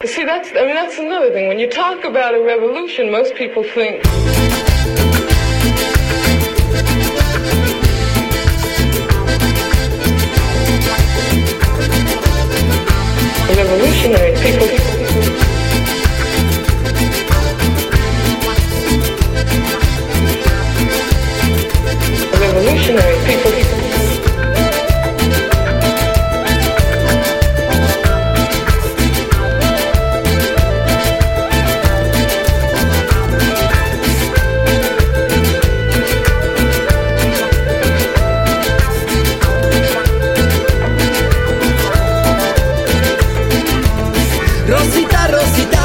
See, that's another thing. When you talk about a revolution, most people think revolutionary people. Revolutionary people. Rosita, Rosita,